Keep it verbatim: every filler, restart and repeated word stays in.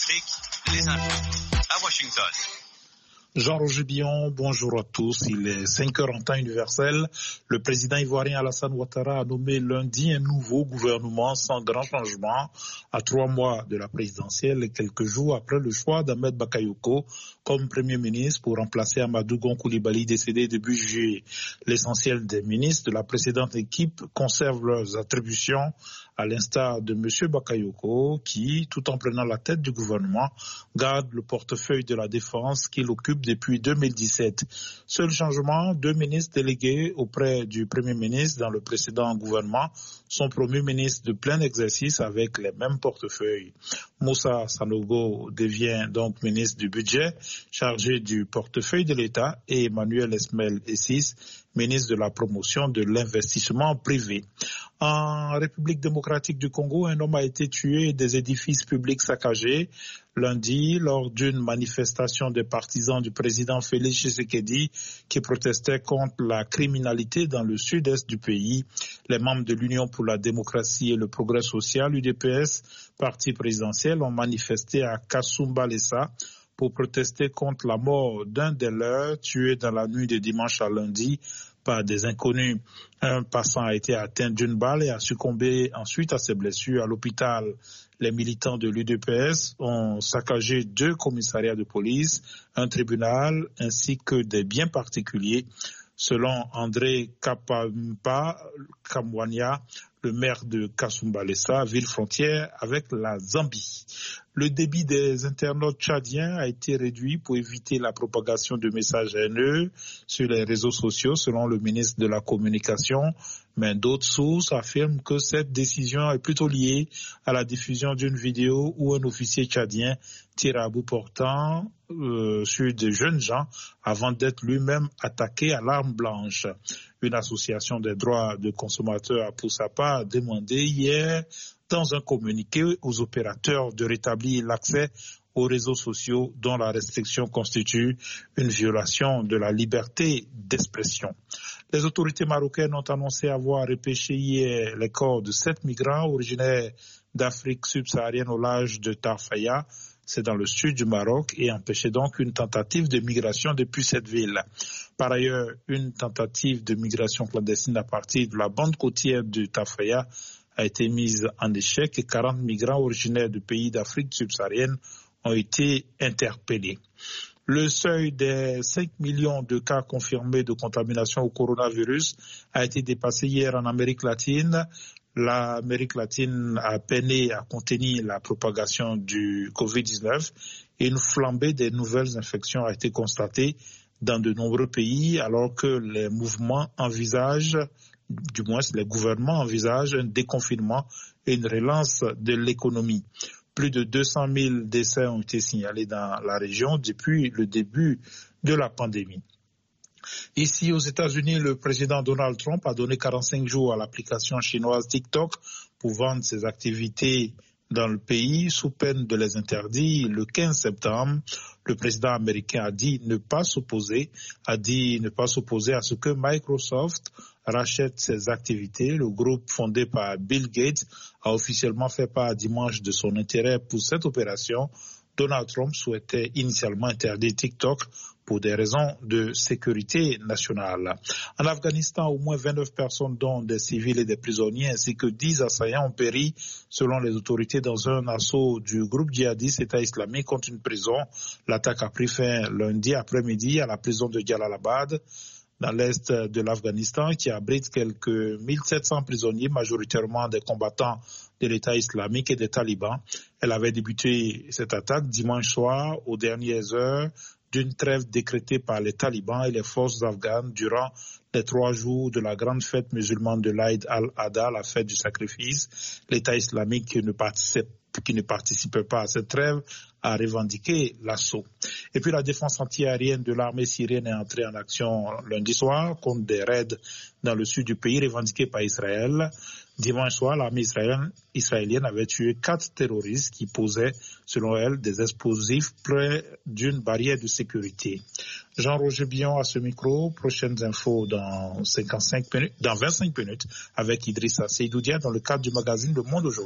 Afrique, les infos à Washington. Jean-Roger Billon, bonjour à tous. Il est cinq heures en temps universel. Le président ivoirien Alassane Ouattara a nommé lundi un nouveau gouvernement sans grand changement à trois mois de la présidentielle et quelques jours après le choix d'Ahmed Bakayoko comme premier ministre pour remplacer Amadou Gon Coulibaly décédé début juillet. L'essentiel des ministres de la précédente équipe conservent leurs attributions à l'instar de M. Bakayoko qui, tout en prenant la tête du gouvernement, garde le portefeuille de la défense qu'il occupe depuis deux mille dix-sept. Seul changement, deux ministres délégués auprès du Premier ministre dans le précédent gouvernement sont promus ministres de plein exercice avec les mêmes portefeuilles. Moussa Sanogo devient donc ministre du Budget, chargé du portefeuille de l'État, et Emmanuel Esmel Essis, ministre de la promotion de l'investissement privé. En République démocratique du Congo, un homme a été tué et des édifices publics saccagés lundi lors d'une manifestation des partisans du président Félix Tshisekedi qui protestaient contre la criminalité dans le sud-est du pays. Les membres de l'Union pour la démocratie et le progrès social, U D P S, parti présidentiel, ont manifesté à Kasumbalesa pour protester contre la mort d'un des leurs tué dans la nuit de dimanche à lundi par des inconnus. Un passant a été atteint d'une balle et a succombé ensuite à ses blessures à l'hôpital. Les militants de l'U D P S ont saccagé deux commissariats de police, un tribunal ainsi que des biens particuliers. Selon André Kapampa Kamwania, le maire de Kasumbalesa, ville frontière avec la Zambie. Le débit des internautes tchadiens a été réduit pour éviter la propagation de messages haineux sur les réseaux sociaux, selon le ministre de la Communication. Mais d'autres sources affirment que cette décision est plutôt liée à la diffusion d'une vidéo où un officier tchadien tire à bout portant euh, sur de jeunes gens avant d'être lui-même attaqué à l'arme blanche. Une association des droits de consommateurs a pour sa part demandé hier dans un communiqué aux opérateurs de rétablir l'accès aux réseaux sociaux dont la restriction constitue une violation de la liberté d'expression. Les autorités marocaines ont annoncé avoir repêché hier les corps de sept migrants originaires d'Afrique subsaharienne au large de Tarfaya. C'est dans le sud du Maroc et empêché donc une tentative de migration depuis cette ville. Par ailleurs, une tentative de migration clandestine à partir de la bande côtière de Tarfaya a été mise en échec et quarante migrants originaires de pays d'Afrique subsaharienne ont été interpellés. Le seuil des cinq millions de cas confirmés de contamination au coronavirus a été dépassé hier en Amérique latine. L'Amérique latine a peiné à contenir la propagation du covid dix-neuf et une flambée des nouvelles infections a été constatée dans de nombreux pays alors que les mouvements envisagent, du moins les gouvernements envisagent un déconfinement et une relance de l'économie. Plus de deux cent mille décès ont été signalés dans la région depuis le début de la pandémie. Ici, aux États-Unis, le président Donald Trump a donné quarante-cinq jours à l'application chinoise TikTok pour vendre ses activités dans le pays sous peine de les interdire. Le quinze septembre, le président américain a dit ne pas s'opposer, a dit ne pas s'opposer à ce que Microsoft rachète ses activités. Le groupe fondé par Bill Gates a officiellement fait part dimanche de son intérêt pour cette opération. Donald Trump souhaitait initialement interdire TikTok pour des raisons de sécurité nationale. En Afghanistan, au moins vingt-neuf personnes, dont des civils et des prisonniers, ainsi que dix assaillants ont péri, selon les autorités, dans un assaut du groupe djihadiste État islamique contre une prison. L'attaque a pris fin lundi après-midi à la prison de Jalalabad, dans l'est de l'Afghanistan, qui abrite quelques mille sept cents prisonniers, majoritairement des combattants de l'État islamique et des talibans. Elle avait débuté cette attaque dimanche soir, aux dernières heures d'une trêve décrétée par les talibans et les forces afghanes durant les trois jours de la grande fête musulmane de l'Aïd al-Adha, la fête du sacrifice. L'État islamique qui ne participe qui ne participait pas à cette trêve a revendiqué l'assaut. Et puis la défense antiaérienne de l'armée syrienne est entrée en action lundi soir contre des raids dans le sud du pays revendiqués par Israël. Dimanche soir, l'armée israélienne, israélienne avait tué quatre terroristes qui posaient, selon elle, des explosifs près d'une barrière de sécurité. Jean-Roger Billon à ce micro. Prochaines infos dans cinquante-cinq minutes, dans vingt-cinq minutes avec Idrissa Seydoudia dans le cadre du magazine Le Monde aujourd'hui.